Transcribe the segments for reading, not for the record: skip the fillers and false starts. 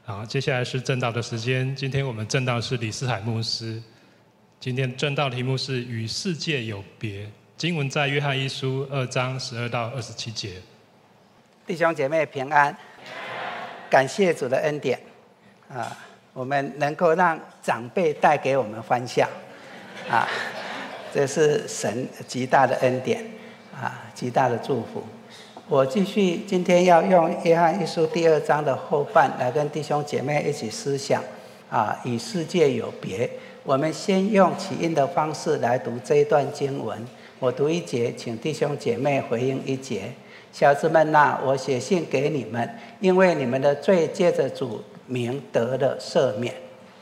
好，接下来是正道的时间。今天我们正道是李思海牧师。今天正道题目是与世界有别。经文在约翰一书2章12到27节。 弟兄姐妹平安，感谢主的恩典我们能够让长辈带给我们欢笑这是神极大的恩典极大的祝福。我继续今天要用约翰一书第2章的后半来跟弟兄姐妹一起思想与世界有别。我们先用起因的方式来读这一段经文，我读1节，请弟兄姐妹回应1节。小子们我写信给你们，因为你们的罪借着主名得了赦免。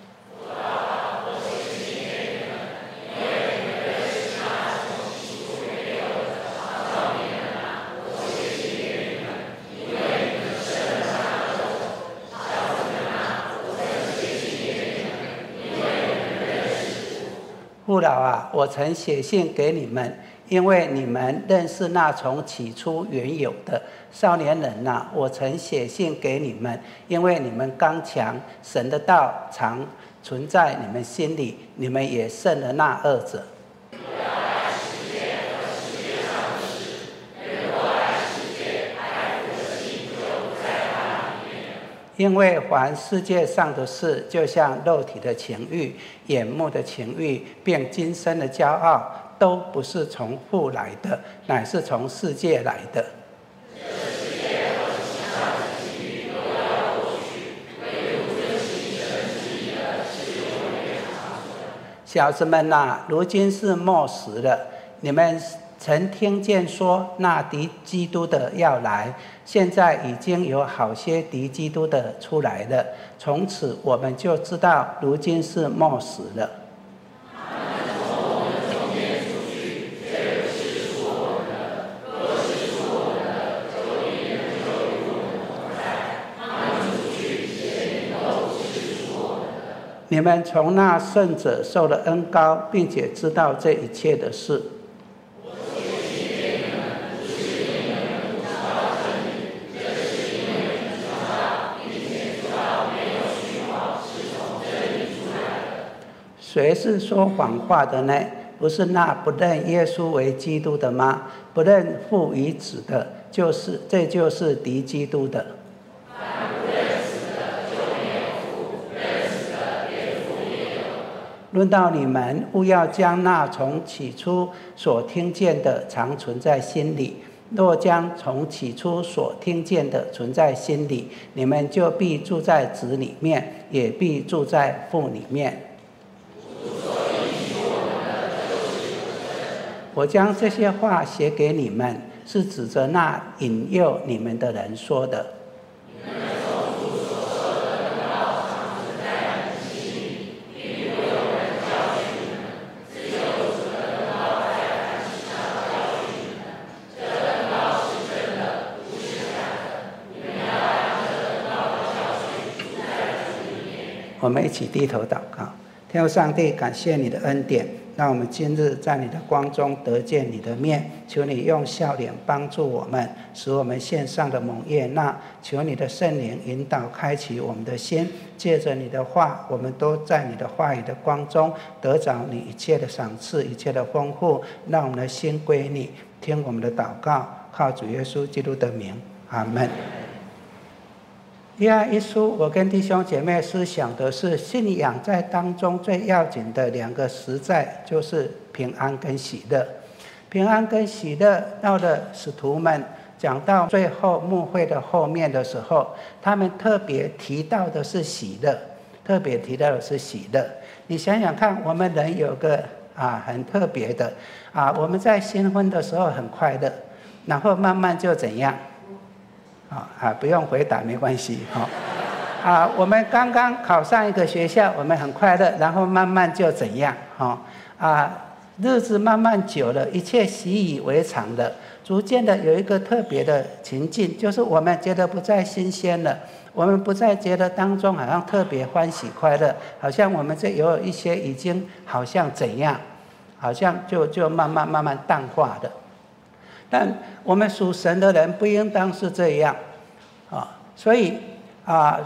父老我曾写信给你们，因为你们认识那从起初原有的。少年人我曾写信给你们，因为你们刚强，神的道常存在你们心里，你们也胜了那恶者。因为凡世界上的事，就像肉体的情欲、眼目的情欲，并今生的骄傲，都不是从父来的，乃是从世界来的。小子们如今是末时了，你们曾听见说那敌基督的要来，现在已经有好些敌基督的出来了，从此我们就知道如今是末时了。你们从那圣者受了恩膏，并且知道这一切的事。谁是说谎话的呢？不是那不认耶稣为基督的吗？不认父与子的，这就是敌基督的。论到你们，务要将那从起初所听见的常存在心里。若将从起初所听见的存在心里，你们就必住在子里面，也必住在父里面。我将这些话写给你们，是指着那引诱你们的人说的。我们一起低头祷告。天父上帝，感谢你的恩典，让我们今日在你的光中得见你的面。求你用笑脸帮助我们，使我们献上的蒙悦纳。求你的圣灵引导开启我们的心，借着你的话，我们都在你的话语的光中得着你一切的赏赐，一切的丰富。让我们的心归你，听我们的祷告，靠主耶稣基督的名，阿们。约翰一书，我跟弟兄姐妹思想的是信仰在当中最要紧的2个实在，就是平安跟喜乐。平安跟喜乐，到了使徒们讲到最后牧会的后面的时候，他们特别提到的是喜乐，特别提到的是喜乐。你想想看，我们人有个很特别的我们在新婚的时候很快乐，然后慢慢就怎样？不用回答没关系我们刚刚考上一个学校，我们很快乐，然后慢慢就怎样日子慢慢久了，一切习以为常了，逐渐的有一个特别的情境，就是我们觉得不再新鲜了，我们不再觉得当中好像特别欢喜快乐，好像我们这有一些已经好像怎样，好像就慢慢淡化的。但我们属神的人不应当是这样所以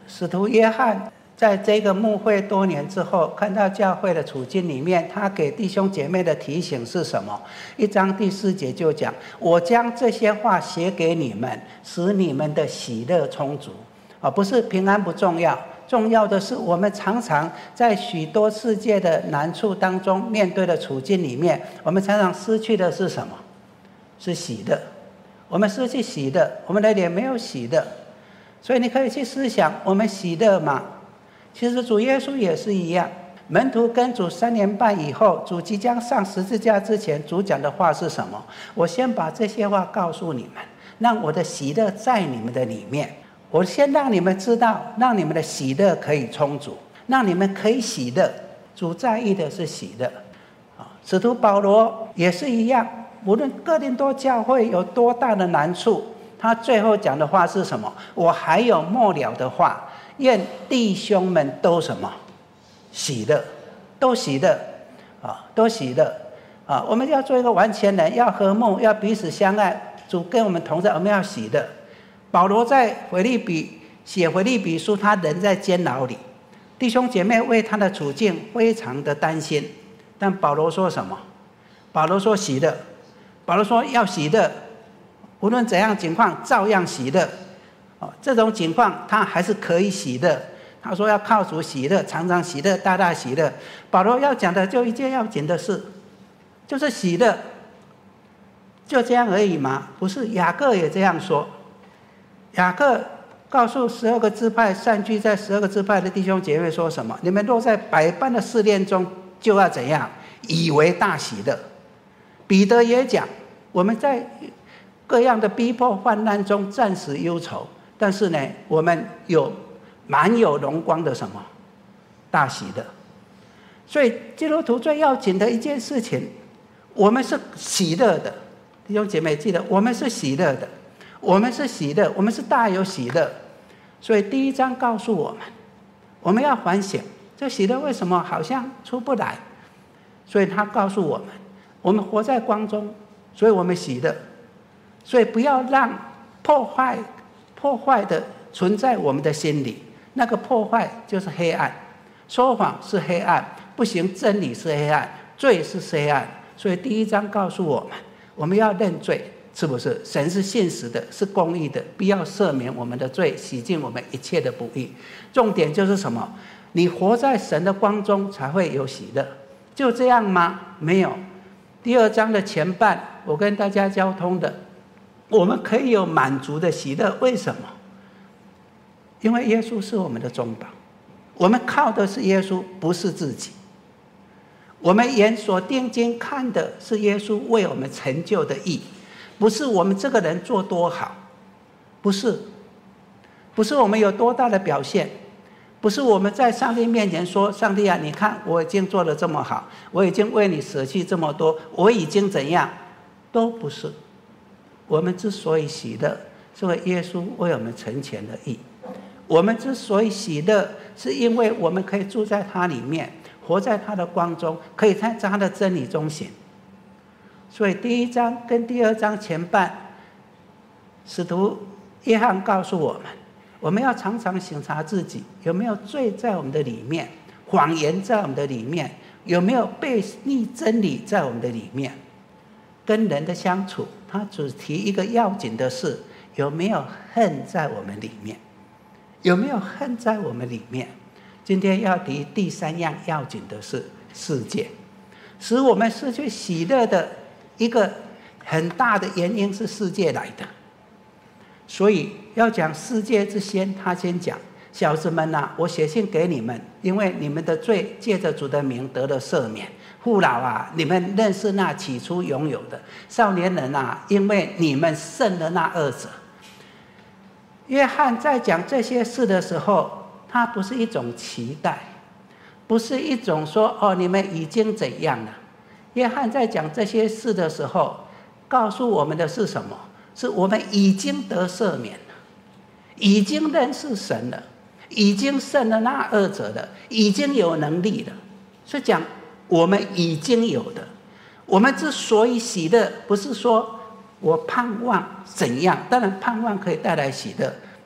使徒约翰在这个牧会多年之后，看到教会的处境里面，他给弟兄姐妹的提醒是什么？1章第4节就讲：我将这些话写给你们，使你们的喜乐充足。不是平安不重要，重要的是我们常常在许多世界的难处当中，面对的处境里面，我们常常失去的是什么？是喜乐。我们失去喜乐，我们的脸没有喜乐。所以你可以去思想，我们喜乐吗？其实主耶稣也是一样，门徒跟主3年半以后，主即将上十字架之前，主讲的话是什么？我先把这些话告诉你们，让我的喜乐在你们的里面。我先让你们知道，让你们的喜乐可以充足，让你们可以喜乐。主在意的是喜乐。使徒保罗也是一样，无论哥林多教会有多大的难处，他最后讲的话是什么？我还有末了的话，愿弟兄们都什么？喜乐，都喜乐，都喜乐。我们要做一个完全人，要和睦，要彼此相爱。主跟我们同在，我们要喜乐。保罗在写腓立比书，他人在监牢里，弟兄姐妹为他的处境非常的担心，但保罗说什么？保罗说喜乐，保罗说要喜乐，无论怎样情况照样喜乐。这种情况他还是可以喜乐。他说要靠主喜乐，常常喜乐，大大喜乐。保罗要讲的就一件要紧的事，就是喜乐。就这样而已吗？不是，雅各也这样说。雅各告诉12个支派散居在12个支派的弟兄姐妹说什么？你们若在百般的试炼中，就要怎样？以为大喜乐。彼得也讲，我们在各样的逼迫患难中暂时忧愁，但是呢，我们满有荣光的什么？大喜乐。所以基督徒最要紧的一件事情，我们是喜乐的。弟兄姐妹记得，我们是喜乐的，我们是喜乐，我们是大有喜乐。所以第1章告诉我们，我们要反省，这喜乐为什么好像出不来？所以他告诉我们，我们活在光中，所以我们喜乐。所以不要让破坏的存在我们的心里，那个破坏就是黑暗，说谎是黑暗，不行真理是黑暗，罪是黑暗。所以第1章告诉我们，我们要认罪，是不是？神是信实的，是公义的，必要赦免我们的罪，洗净我们一切的不义。重点就是什么？你活在神的光中才会有喜乐。就这样吗？没有。第2章的前半，我跟大家交通的，我们可以有满足的喜乐。为什么？因为耶稣是我们的中保，我们靠的是耶稣，不是自己。我们眼所定睛看的是耶稣为我们成就的义，不是我们这个人做多好，不是我们有多大的表现，不是我们在上帝面前说，上帝啊，你看我已经做得这么好，我已经为你舍弃这么多，我已经怎样，都不是。我们之所以喜乐，是因为耶稣为我们成全了义。我们之所以喜乐，是因为我们可以住在他里面，活在他的光中，可以在他的真理中行。所以第1章跟第2章前半，使徒约翰告诉我们，我们要常常省察自己有没有罪在我们的里面，谎言在我们的里面，有没有悖逆真理在我们的里面。跟人的相处，他只提一个要紧的事，有没有恨在我们里面，有没有恨在我们里面。今天要提第3样要紧的是世界，使我们失去喜乐的一个很大的原因是世界来的。所以要讲世界之先，他先讲，小子们啊，我写信给你们，因为你们的罪借着主的名得了赦免。父老啊，你们认识那起初拥有的。少年人啊，因为你们胜了那恶者。约翰在讲这些事的时候，他不是一种期待，不是一种说你们已经怎样了。约翰在讲这些事的时候，告诉我们的是什么？是我们已经得赦免了，已经认识神了，已经胜了那恶者了，已经有能力了。是讲我们已经有的。我们之所以喜乐，不是说我盼望怎样，当然盼望可以带来喜乐，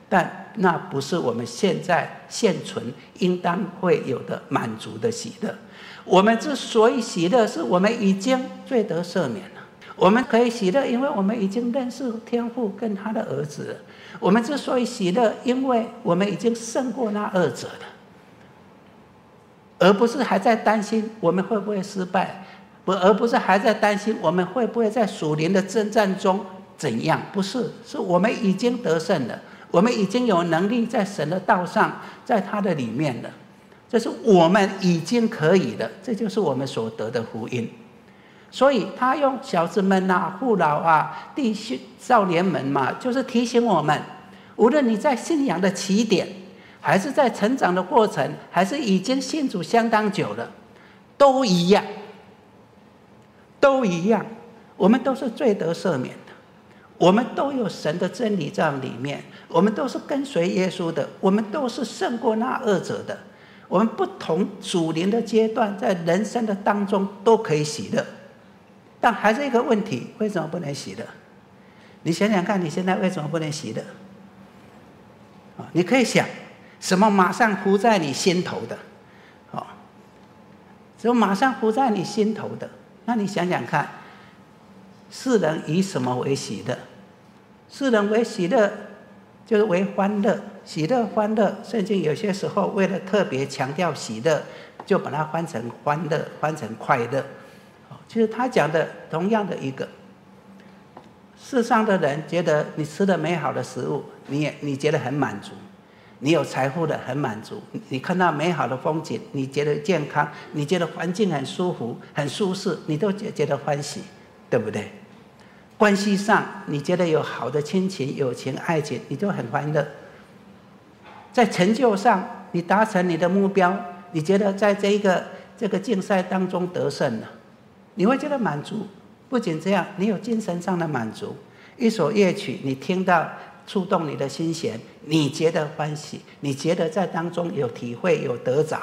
但那不是我们现在现存应当会有的满足的喜乐。我们之所以喜乐，是我们已经罪得赦免了。我们可以喜乐，因为我们已经认识天父跟他的儿子了。我们之所以喜乐，因为我们已经胜过那二者了，而不是还在担心我们会不会失败，而不是还在担心我们会不会在属灵的征战中怎样。不是，是我们已经得胜了，我们已经有能力在神的道上，在他的里面了。这是我们已经可以的，这就是我们所得的福音。所以他用小子们啊、父老啊、弟兄少年们嘛，就是提醒我们，无论你在信仰的起点，还是在成长的过程，还是已经信主相当久了，都一样，都一样，我们都是罪得赦免的，我们都有神的真理在里面，我们都是跟随耶稣的，我们都是胜过那二者的。我们不同属灵的阶段，在人生的当中都可以喜乐，但还是一个问题，为什么不能喜乐？你想想看，你现在为什么不能喜乐？你可以想，什么马上浮在你心头的？什么马上浮在你心头的？那你想想看，世人以什么为喜乐？世人为喜乐，就是为欢乐。喜乐、欢乐，圣经有些时候为了特别强调喜乐，就把它翻成欢乐，翻成快乐。其实他讲的同样的一个，世上的人觉得你吃了美好的食物，你觉得很满足；你有财富的很满足；你看到美好的风景，你觉得健康，你觉得环境很舒服、很舒适，你都觉得欢喜，对不对？关系上，你觉得有好的亲情、友情、爱情，你就很欢乐。在成就上，你达成你的目标，你觉得在这个竞赛当中得胜了，你会觉得满足。不仅这样，你有精神上的满足。一首乐曲你听到触动你的心弦，你觉得欢喜，你觉得在当中有体会、有得着。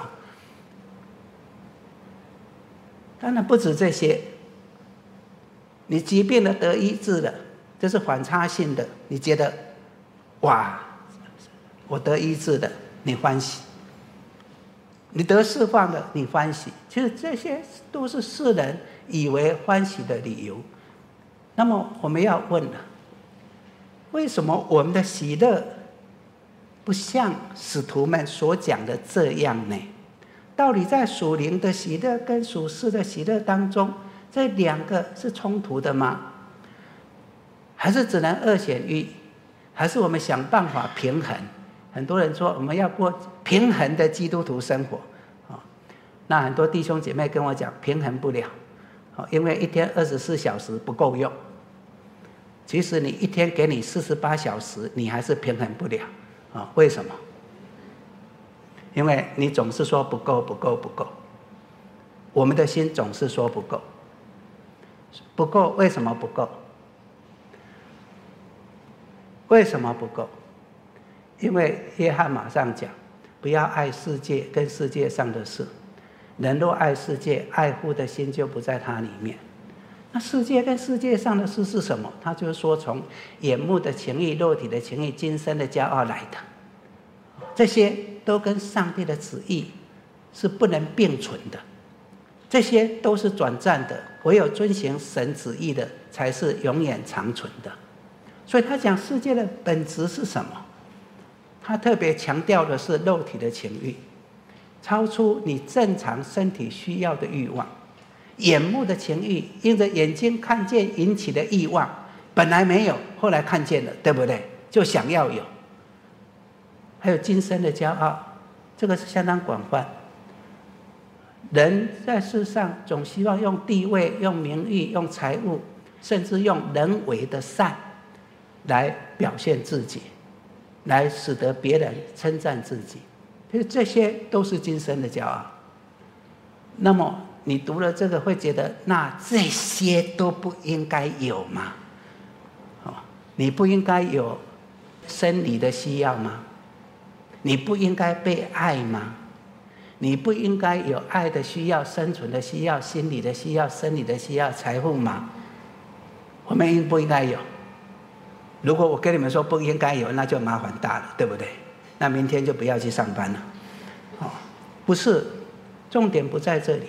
当然不止这些，你疾病的得医治了，这是反差性的，你觉得哇，我得医治了，你欢喜；你得释放了，你欢喜。其实这些都是世人以为欢喜的理由。那么我们要问了，为什么我们的喜乐不像使徒们所讲的这样呢？到底在属灵的喜乐跟属世的喜乐当中，这两个是冲突的吗？还是只能二选一？还是我们想办法平衡？很多人说我们要过平衡的基督徒生活，那很多弟兄姐妹跟我讲平衡不了，因为一天24小时不够用。其实你一天给你48小时，你还是平衡不了。为什么？因为你总是说不够不够不够，我们的心总是说不够。不够，为什么不够？为什么不够？因为约翰马上讲，不要爱世界跟世界上的事。人若爱世界，爱父的心就不在他里面。那世界跟世界上的事是什么？他就是说，从眼目的情欲、肉体的情欲、今生的骄傲来的。这些都跟上帝的旨意是不能并存的，这些都是短暂的，唯有遵行神旨意的才是永远长存的。所以他讲世界的本质是什么？他特别强调的是肉体的情欲，超出你正常身体需要的欲望。眼目的情欲，因着眼睛看见引起的欲望，本来没有，后来看见了，对不对？就想要有。还有今生的骄傲，这个是相当广泛。人在世上总希望用地位、用名誉、用财物，甚至用人为的善来表现自己，来使得别人称赞自己。其实这些都是今生的骄傲。那么你读了这个会觉得，那这些都不应该有吗？你不应该有生理的需要吗？你不应该被爱吗？你不应该有爱的需要、生存的需要、心理的需要、生理的需要、财富吗？我们应不应该有？ 如果我跟你们说不应该有，那就麻烦大了，对不对？那明天就不要去上班了。不是，重点不在这里。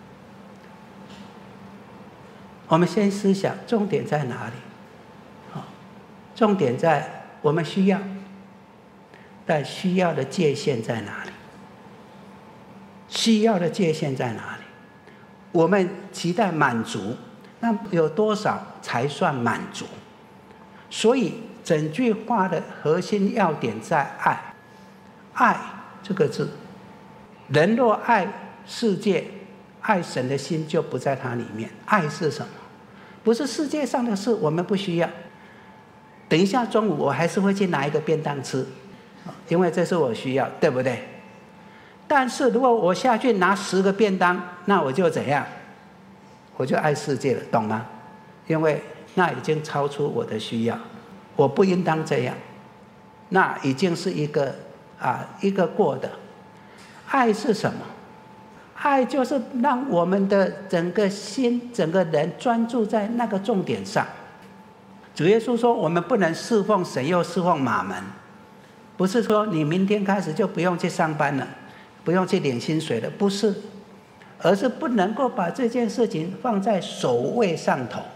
我们先思想重点在哪里？重点在我们需要，但需要的界限在哪里？需要的界限在哪里？我们期待满足，那有多少才算满足？所以整句话的核心要点在爱。爱这个字，人若爱世界，爱神的心就不在它里面。爱是什么？不是世界上的事，我们不需要。等一下中午我还是会去拿一个便当吃，因为这是我需要，对不对？但是如果我下去拿10个便当，那我就怎样？我就爱世界了，懂吗？因为那已经超出我的需要，我不应当这样。那已经是一个过的。爱是什么？爱就是让我们的整个心、整个人专注在那个重点上。主耶稣说，我们不能侍奉神又侍奉马门，不是说你明天开始就不用去上班了，不用去领薪水了，不是，而是不能够把这件事情放在首位上头。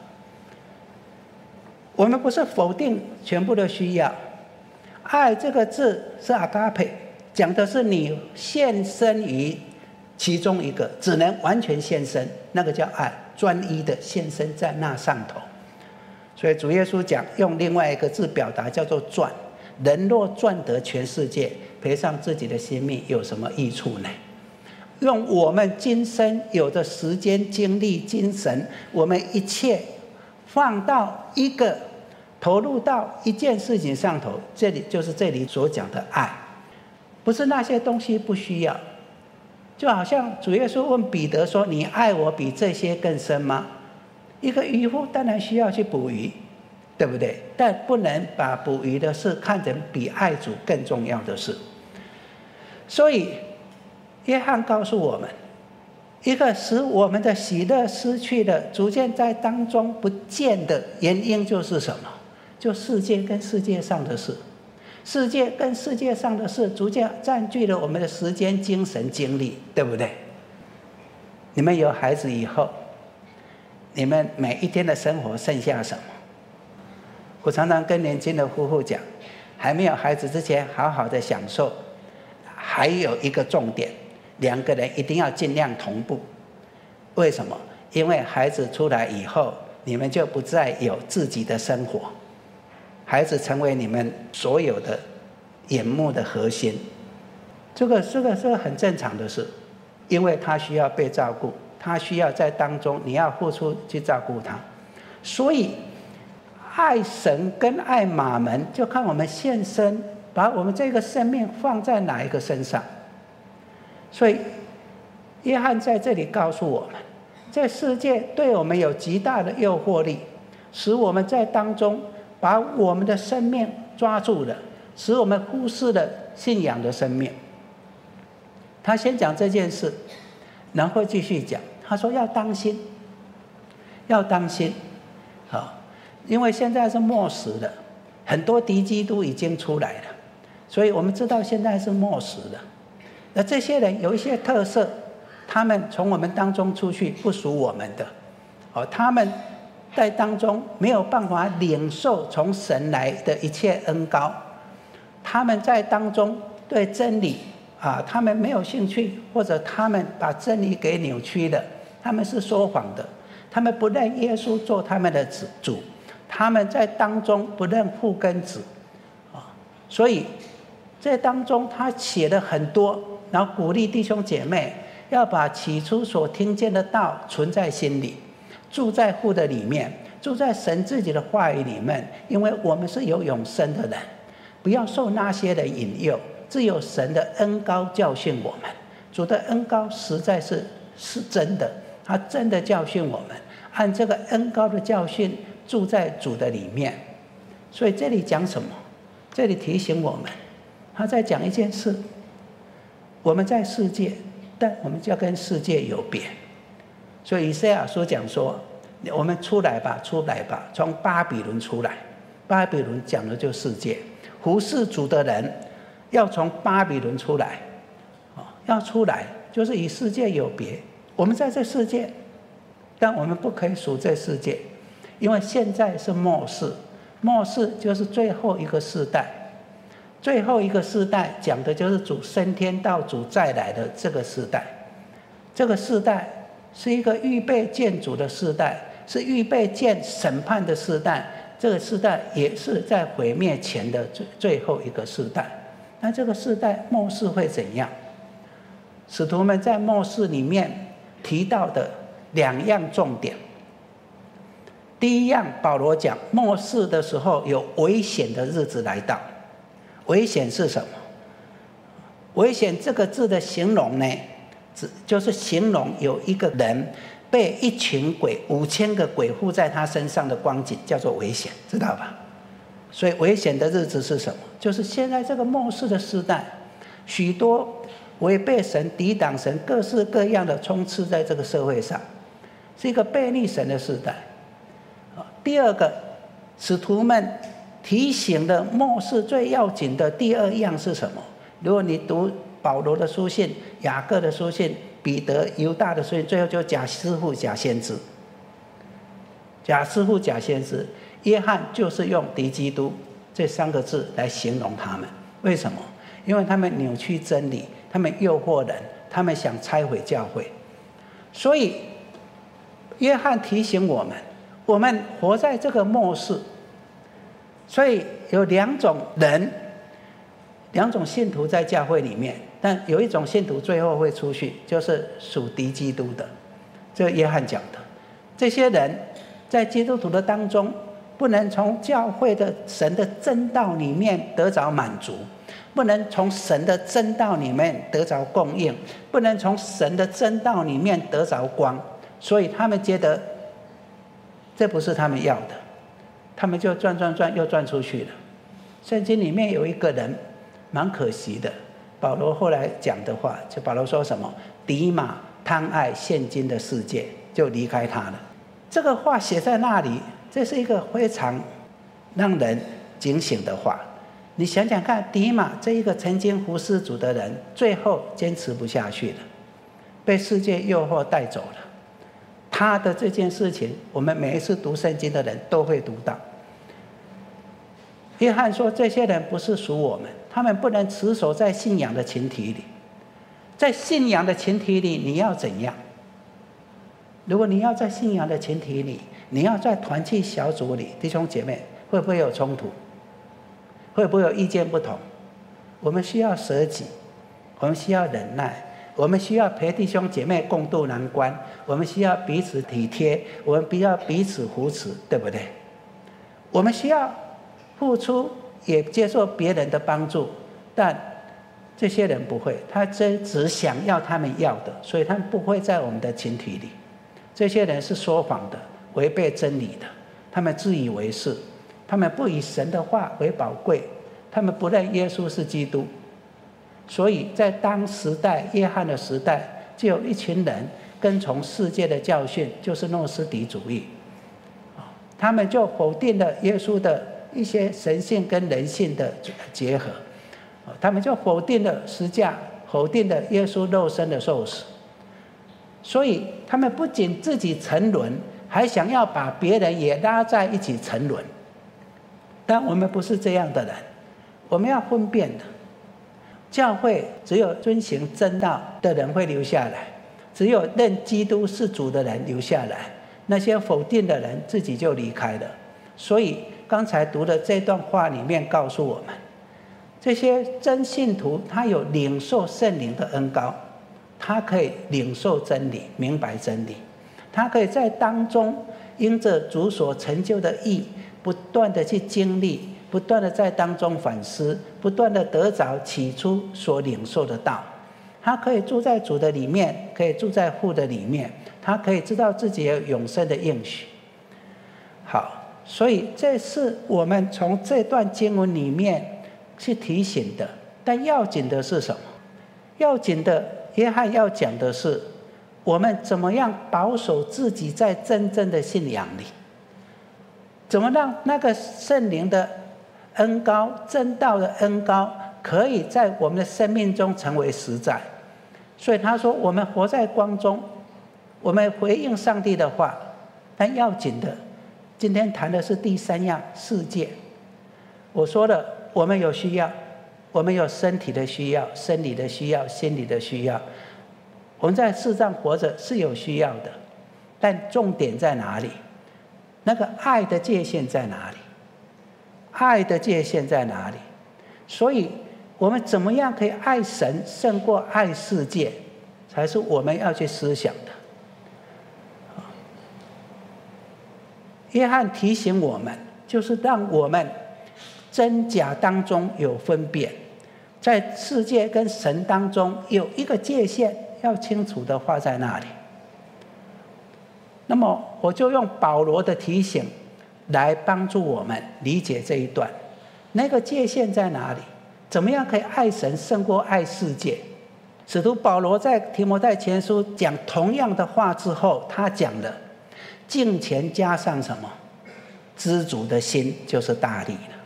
我们不是否定全部的需要，爱这个字是阿嘎培，讲的是你献身于其中一个，只能完全献身，那个叫爱，专一的献身在那上头。所以主耶稣讲，用另外一个字表达，叫做赚。人若赚得全世界，赔上自己的性命，有什么益处呢？用我们今生有的时间、精力、精神，我们一切放到一个，投入到一件事情上头，这里就是这里所讲的爱，不是那些东西不需要。就好像主耶稣问彼得说：“你爱我比这些更深吗？”一个渔夫当然需要去捕鱼，对不对？但不能把捕鱼的事看成比爱主更重要的事。所以约翰告诉我们，一个使我们的喜乐失去了，逐渐在当中不见的原因就是什么？就世界跟世界上的事。世界跟世界上的事逐渐占据了我们的时间、精神、精力，对不对？你们有孩子以后，你们每一天的生活剩下什么？我常常跟年轻的夫妇讲，还没有孩子之前好好的享受，还有一个重点，2个人一定要尽量同步。为什么？因为孩子出来以后，你们就不再有自己的生活，孩子成为你们所有的眼目的核心。这个是很正常的事，因为他需要被照顾，他需要在当中你要付出去照顾他。所以爱神跟爱马门，就看我们献身，把我们这个生命放在哪一个身上。所以约翰在这里告诉我们，这世界对我们有极大的诱惑力，使我们在当中把我们的生命抓住了，使我们忽视了信仰的生命。他先讲这件事，然后继续讲，他说要当心，要当心。因为现在是末时了，很多敌基督已经出来了，所以我们知道现在是末时了。那这些人有一些特色，他们从我们当中出去不属我们的，他们在当中没有办法领受从神来的一切恩膏，他们在当中对真理他们没有兴趣，或者他们把真理给扭曲了，他们是说谎的，他们不认耶稣做他们的主，他们在当中不认父跟子，所以在当中他写了很多，然后鼓励弟兄姐妹要把起初所听见的道存在心里，住在父的里面，住在神自己的话语里面，因为我们是有永生的人，不要受那些的引诱，只有神的恩膏教训我们。主的恩膏实在是真的，他真的教训我们，按这个恩膏的教训住在主的里面。所以这里讲什么？这里提醒我们，他在讲一件事，我们在世界，但我们就要跟世界有别。所以以赛亚书讲说，我们出来吧，出来吧，从巴比伦出来， 巴比伦讲的就是世界，服侍主的人要从巴比伦出来，要出来就是与世界有别。我们在这世界，但我们不可以属这世界，因为现在是末世，末世就是最后一个世代。最后一个世代讲的就是主升天到主再来的这个世代。这个世代是一个预备见主的世代，是预备见审判的世代。这个世代也是在毁灭前的最后一个世代。那这个世代末世会怎样？使徒们在末世里面提到的2样重点。第一样，保罗讲末世的时候有危险的日子来到。危险是什么？危险这个字的形容呢，就是形容有一个人被一群鬼5000个鬼附在他身上的光景，叫做危险，知道吧？所以危险的日子是什么？就是现在这个末世的时代，许多违背神、抵挡神、各式各样的充斥在这个社会上，是一个悖逆神的时代。第二个，使徒们提醒的末世最要紧的第2样是什么？如果你读保罗的书信、雅各的书信、彼得、犹大的书信，最后就假师傅、假先知。假师傅、假先知，约翰就是用敌基督这3个字来形容他们。为什么？因为他们扭曲真理，他们诱惑人，他们想拆毁教会。所以约翰提醒我们，我们活在这个末世。所以有2种人，2种信徒在教会里面，但有一种信徒最后会出去，就是属敌基督的。这约翰讲的，这些人在基督徒的当中，不能从教会的神的真道里面得着满足，不能从神的真道里面得着供应，不能从神的真道里面得着光，所以他们觉得这不是他们要的，他们就转又转出去了。圣经里面有一个人蛮可惜的，保罗后来讲的话，就保罗说什么？迪马贪爱现今的世界，就离开他了。这个话写在那里，这是一个非常让人警醒的话。你想想看，迪马这一个曾经服侍主的人，最后坚持不下去了，被世界诱惑带走了。他的这件事情，我们每一次读圣经的人都会读到。约翰说，这些人不是属我们，他们不能持守在信仰的群体里。在信仰的群体里，你要怎样？如果你要在信仰的群体里，你要在团契小组里，弟兄姐妹，会不会有冲突？会不会有意见不同？我们需要舍己，我们需要忍耐，我们需要陪弟兄姐妹共度难关，我们需要彼此体贴，我们需要彼此扶持，对不对？我们需要付出，也接受别人的帮助，但这些人不会，他只想要他们要的，所以他们不会在我们的群体里。这些人是说谎的，违背真理的，他们自以为是，他们不以神的话为宝贵，他们不认耶稣是基督。所以在当时代约翰的时代，就有一群人跟从世界的教训，就是诺斯底主义，他们就否定了耶稣的一些神性跟人性的结合，他们就否定了十架，否定了耶稣肉身的受死。所以他们不仅自己沉沦，还想要把别人也拉在一起沉沦。但我们不是这样的人，我们要分辨的。教会只有遵行真道的人会留下来，只有认基督是主的人留下来，那些否定的人自己就离开了。所以刚才读的这段话里面告诉我们，这些真信徒他有领受圣灵的恩膏，他可以领受真理，明白真理，他可以在当中因着主所成就的义，不断的去经历，不断的在当中反思，不断的得着起初所领受的道。他可以住在主的里面，可以住在父的里面，他可以知道自己有永生的应许。好，所以这是我们从这段经文里面去提醒的。但要紧的是什么？要紧的，约翰要讲的是，我们怎么样保守自己在真正的信仰里。 怎么让那个圣灵的恩膏、真道的恩膏，可以在我们的生命中成为实在？所以他说，我们活在光中，我们回应上帝的话，但要紧的，今天谈的是第三样，世界。我说了，我们有需要，我们有身体的需要、生理的需要、心理的需要。我们在世上活着是有需要的，但重点在哪里？那个爱的界限在哪里？爱的界限在哪里？所以我们怎么样可以爱神胜过爱世界，才是我们要去思想的。约翰提醒我们，就是让我们真假当中有分辨，在世界跟神当中有一个界限，要清楚的画在那里。那么我就用保罗的提醒来帮助我们理解这一段，那个界限在哪里？怎么样可以爱神胜过爱世界？使徒保罗在提摩太前书讲同样的话之后，他讲了敬虔加上什么？知足的心，就是大力了。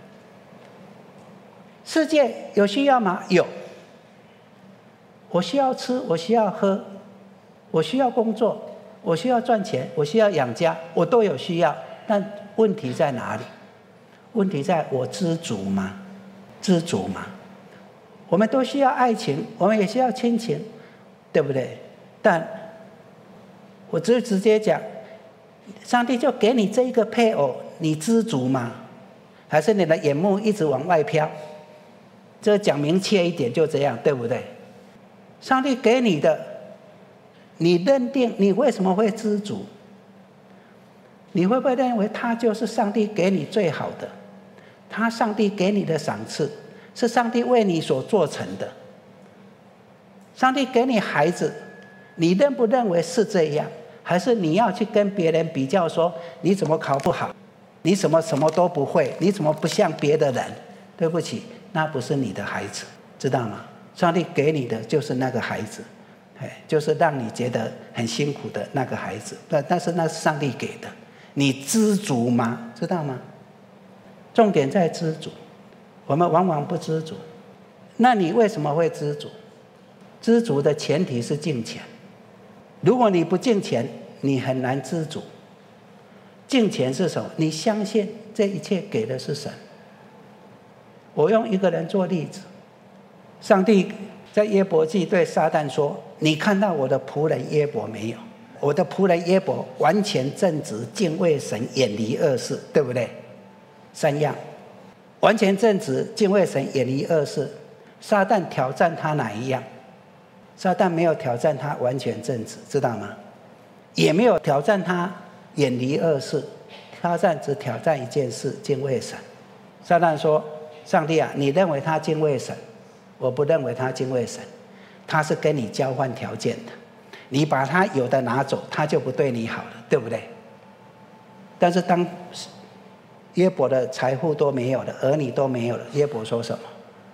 世界有需要吗？有。我需要吃，我需要喝，我需要工作，我需要赚钱，我需要养家，我都有需要。但问题在哪里？问题在我知足吗？知足吗？我们都需要爱情，我们也需要亲情，对不对？但我直接讲，上帝就给你这一个配偶，你知足吗？还是你的眼目一直往外飘？这讲明确一点，就这样，对不对？上帝给你的，你认定你为什么会知足？你会不会认为他就是上帝给你最好的？他上帝给你的赏赐是上帝为你所做成的。上帝给你孩子，你认不认为是这样？还是你要去跟别人比较说，你怎么考不好？你怎么什么都不会？你怎么不像别的人？对不起，那不是你的孩子，知道吗？上帝给你的就是那个孩子，就是让你觉得很辛苦的那个孩子，但是那是上帝给的。你知足吗？知道吗？重点在知足，我们往往不知足。那你为什么会知足？知足的前提是敬虔。如果你不敬虔，你很难知足。敬虔是什么？你相信这一切给的是神。我用一个人做例子，上帝在约伯记对撒旦说：你看到我的仆人约伯没有？我的仆人约伯完全正直，敬畏神，远离恶事，对不对？三样，完全正直，敬畏神，远离恶事。撒旦挑战他哪一样？撒旦没有挑战他完全正直，知道吗？也没有挑战他远离恶事，撒旦只挑战一件事：敬畏神。撒旦说：上帝啊，你认为他敬畏神，我不认为他敬畏神，他是跟你交换条件的。你把他有的拿走，他就不对你好了，对不对？但是当约伯的财富都没有了，儿女都没有了，约伯说什么？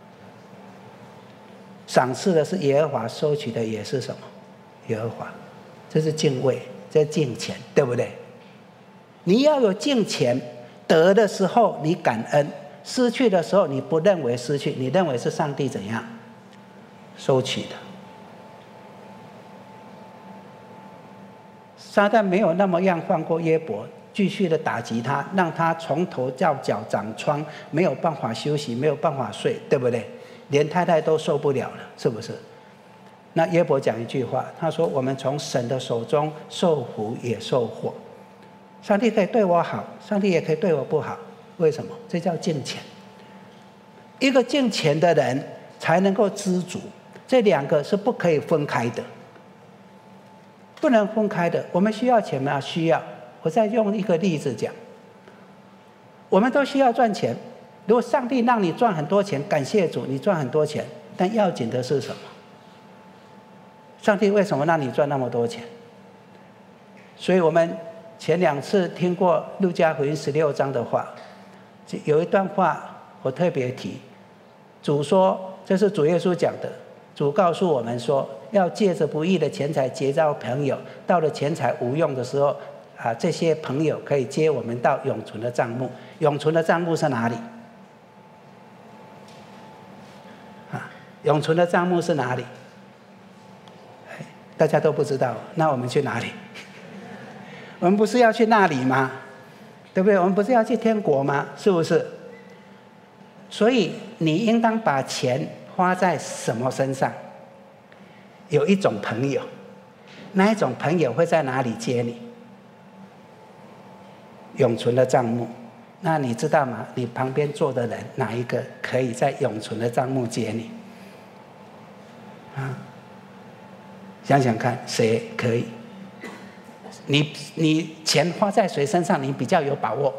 赏赐的是耶和华，收取的也是什么？耶和华。这是敬畏，这是敬虔，对不对？你要有敬虔，得的时候你感恩，失去的时候你不认为失去，你认为是上帝怎样收取的。撒旦没有那么样放过约伯，继续的打击他，让他从头到脚长疮，没有办法休息，没有办法睡，对不对？连太太都受不了了，是不是？那约伯讲一句话，他说：我们从神的手中受福也受祸。上帝可以对我好，上帝也可以对我不好，为什么？这叫敬虔。一个敬虔的人才能够知足，这两个是不可以分开的，不能分开的。我们需要钱吗？需要。我再用一个例子讲，我们都需要赚钱。如果上帝让你赚很多钱，感谢主，你赚很多钱，但要紧的是什么？上帝为什么让你赚那么多钱？所以我们前2次听过路加福音16章的话，有一段话我特别提。主说，这是主耶稣讲的，主告诉我们说，要借着不义的钱财结交朋友，到了钱财无用的时候， 这些朋友可以接我们到永存的帐幕。永存的帐幕是哪里？永存的帐幕是哪里？大家都不知道，那我们去哪里？我们不是要去那里吗？对不对？我们不是要去天国吗？是不是？所以你应当把钱花在什么身上？有一种朋友，那一种朋友会在哪里接你？永存的帐幕。那你知道吗？你旁边坐的人哪一个可以在永存的帐幕接你？想想看，谁可以？你钱花在谁身上，你比较有把握？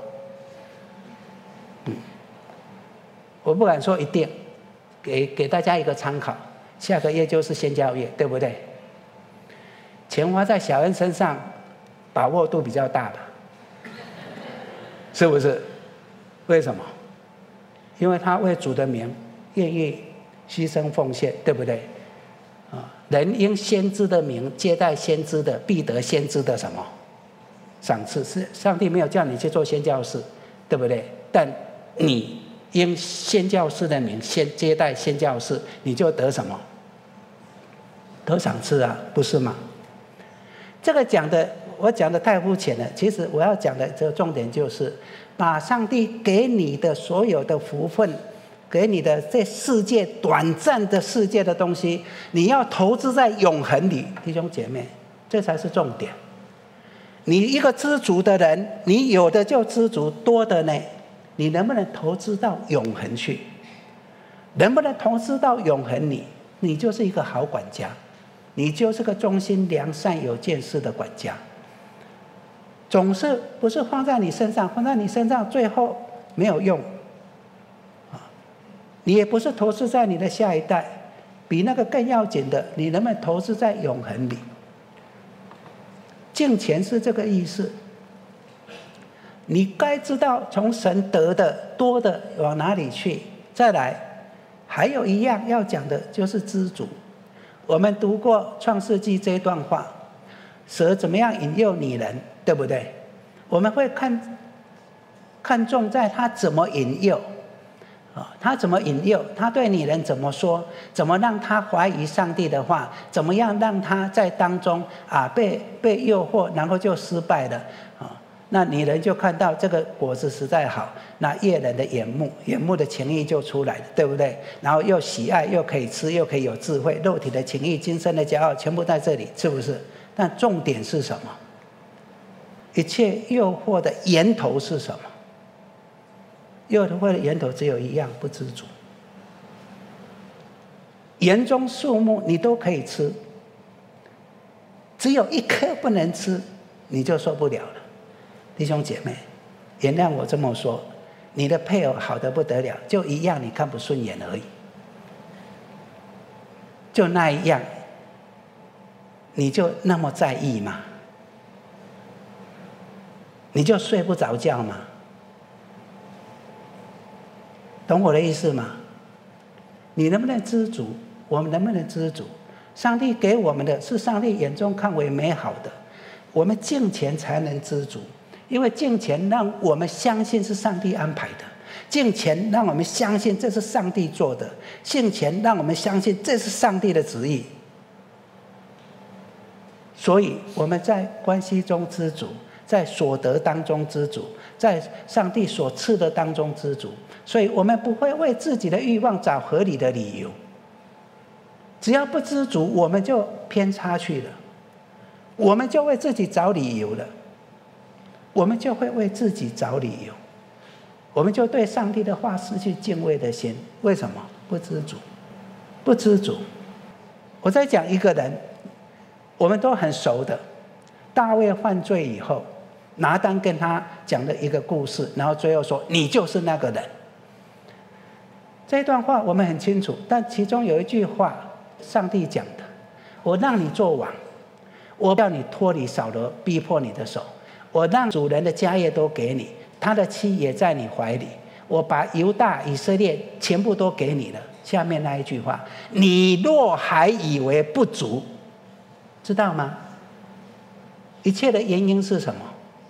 我不敢说一定，给大家一个参考。下个月就是宣教月，对不对？钱花在小恩身上，把握度比较大吧？是不是？为什么？因为他为主的名愿意牺牲奉献，对不对？人因先知的名接待先知的，必得先知的什么赏赐？是上帝没有叫你去做宣教士，对不对？但你因宣教士的名先接待宣教士，你就得什么？得赏赐啊，不是吗？这个我讲的太肤浅了。其实我要讲的这个重点就是，把上帝给你的所有的福分，给你的这世界短暂的世界的东西，你要投资在永恒里，弟兄姐妹，这才是重点。你一个知足的人，你有的就知足，多的呢，你能不能投资到永恒去？能不能投资到永恒里？你就是一个好管家，你就是个忠心良善有见识的管家。总是不是放在你身上，放在你身上最后没有用。你也不是投资在你的下一代，比那个更要紧的，你能不能投资在永恒里？敬钱是这个意思。你该知道从神得的多的往哪里去。再来，还有一样要讲的就是知足。我们读过创世纪这一段话，蛇怎么样引诱女人，对不对？我们会看重在他怎么引诱。他怎么引诱？他对女人怎么说？怎么让他怀疑上帝的话？怎么样让他在当中被诱惑，然后就失败了？那女人就看到这个果子实在好，那悦人的眼目的情欲就出来了，对不对？然后又喜爱，又可以吃，又可以有智慧，肉体的情欲、今生的骄傲，全部在这里，是不是？但重点是什么？一切诱惑的源头是什么？诱惑的源头只有一样，不知足。园中树木你都可以吃，只有一颗不能吃，你就受不了了。弟兄姐妹，原谅我这么说，你的配偶好得不得了，就一样你看不顺眼而已，就那一样，你就那么在意吗？你就睡不着觉吗？懂我的意思吗？你能不能知足？我们能不能知足？上帝给我们的是上帝眼中看为美好的，我们敬钱才能知足。因为敬钱让我们相信是上帝安排的，敬钱让我们相信这是上帝做的，敬钱让我们相信这是上帝的旨意。所以我们在关系中知足，在所得当中知足，在上帝所赐的当中知足。所以我们不会为自己的欲望找合理的理由，只要不知足，我们就偏差去了，我们就为自己找理由了，我们就会为自己找理由，我们就对上帝的话失去敬畏的心。为什么？不知足，不知足。我再讲一个人，我们都很熟的，大卫犯罪以后，拿单跟他讲了一个故事，然后最后说你就是那个人。这段话我们很清楚，但其中有一句话上帝讲的，我让你做王，我要你脱离扫罗逼迫你的手，我让主人的家业都给你，他的妻也在你怀里，我把犹大以色列全部都给你了。下面那一句话，你若还以为不足，知道吗？一切的原因是什么？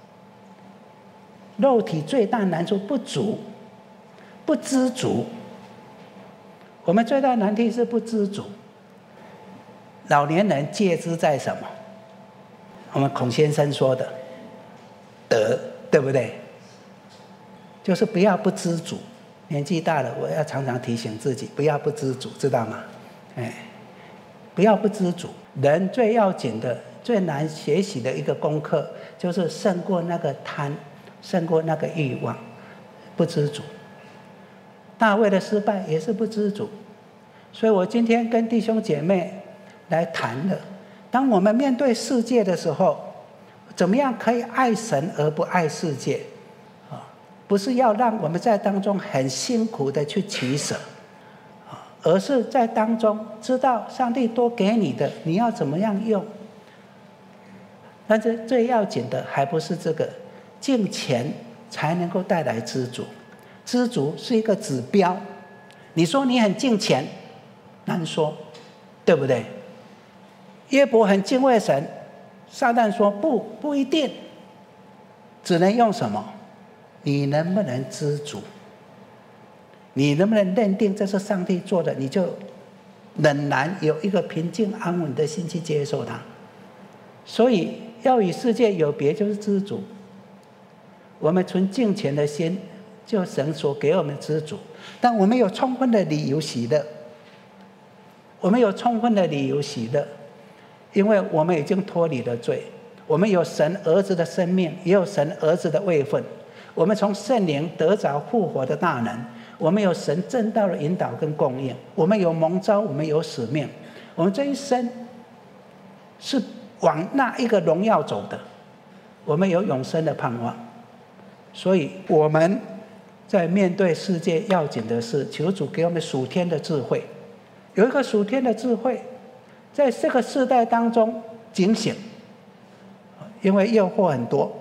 肉体最大难处不足，不知足。我们最大难题是不知足。老年人戒之在什么？我们孔先生说的德，对不对？就是不要不知足。年纪大了，我要常常提醒自己，不要不知足，知道吗？不要不知足。人最要紧的、最难学习的一个功课，就是胜过那个贪，胜过那个欲望，不知足。大卫的失败也是不知足。所以我今天跟弟兄姐妹来谈了，当我们面对世界的时候，怎么样可以爱神而不爱世界？不是要让我们在当中很辛苦的去取舍，而是在当中知道上帝多给你的，你要怎么样用。但是最要紧的还不是这个，敬虔才能够带来知足。知足是一个指标。你说你很敬虔，难说，对不对？约伯很敬畏神，撒旦说不一定，只能用什么？你能不能知足？你能不能认定这是上帝做的，你就仍然有一个平静安稳的心去接受它。所以要与世界有别，就是知足。我们存敬虔的心，就神所给我们知足。但我们有充分的理由喜乐，我们有充分的理由喜乐，因为我们已经脱离了罪，我们有神儿子的生命，也有神儿子的位分。我们从圣灵得着复活的大能，我们有神正道的引导跟供应，我们有蒙召，我们有使命，我们这一生是往那一个荣耀走的，我们有永生的盼望。所以我们在面对世界要紧的是求主给我们属天的智慧，有一个属天的智慧，在这个世代当中警醒，因为诱惑很多。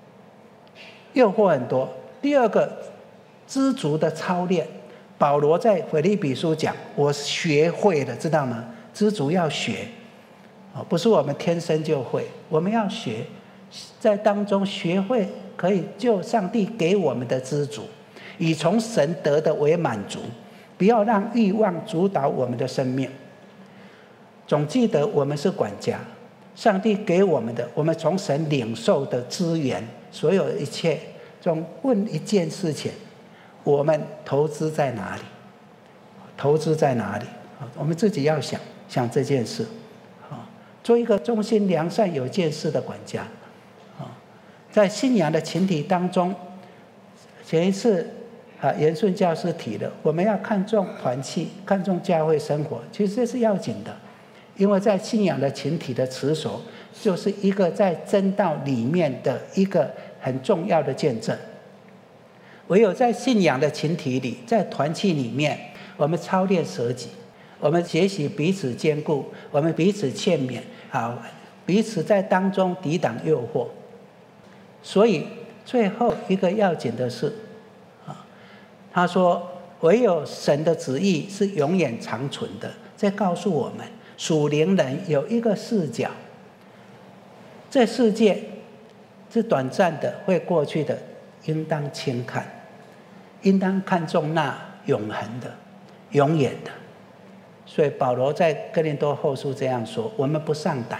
第二个，知足的操练。保罗在腓立比书讲，我学会了，知道吗？知足要学，不是我们天生就会，我们要学，在当中学会可以就上帝给我们的知足，以从神得的为满足，不要让欲望主导我们的生命。总记得我们是管家，上帝给我们的，我们从神领受的资源，所有一切中问一件事情，我们投资在哪里？投资在哪里？我们自己要想想这件事，做一个忠心良善有见识的管家。在信仰的群体当中，前一次严顺教师提的，我们要看重团契，看重教会生活，其实这是要紧的。因为在信仰的群体的持守，就是一个在真道里面的一个很重要的见证。唯有在信仰的群体里，在团契里面，我们操练舍己，我们学习彼此兼顾，我们彼此劝勉，彼此在当中抵挡诱惑。所以最后一个要紧的是，他说唯有神的旨意是永远长存的，这告诉我们属灵人有一个视角，这世界是短暂的，会过去的，应当轻看，应当看重那永恒的、永远的。所以保罗在哥林多后书这样说，我们不上胆，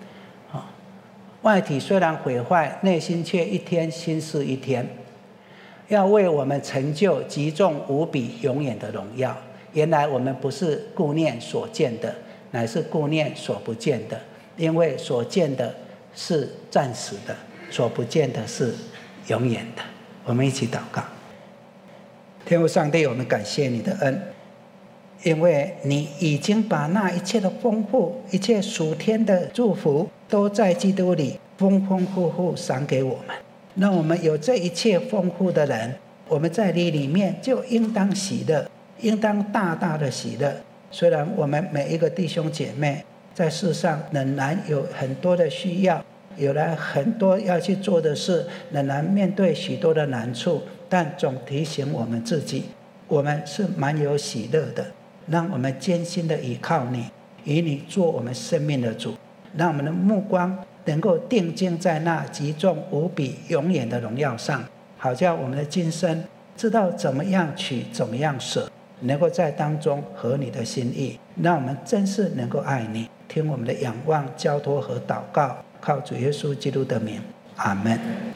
外体虽然毁坏，内心却一天新似一天，要为我们成就极重无比永远的荣耀。原来我们不是顾念所见的，乃是顾念所不见的，因为所见的是暂时的，所不见的是永远的。我们一起祷告。天父上帝，我们感谢你的恩，因为你已经把那一切的丰富，一切属天的祝福，都在基督里丰丰富富赏给我们。让我们有这一切丰富的人，我们在你里面就应当喜乐，应当大大的喜乐。虽然我们每一个弟兄姐妹在世上仍然有很多的需要，有了很多要去做的事，仍然面对许多的难处，但总提醒我们自己，我们是蛮有喜乐的。让我们艰辛的依靠你，以你做我们生命的主，让我们的目光能够定睛在那极重无比永远的荣耀上， 好叫我们的今生知道怎么样取，怎么样舍，能够在当中合你的心意，让我们真是能够爱你。听我们的仰望、交托和祷告，靠主耶稣基督的名，阿们。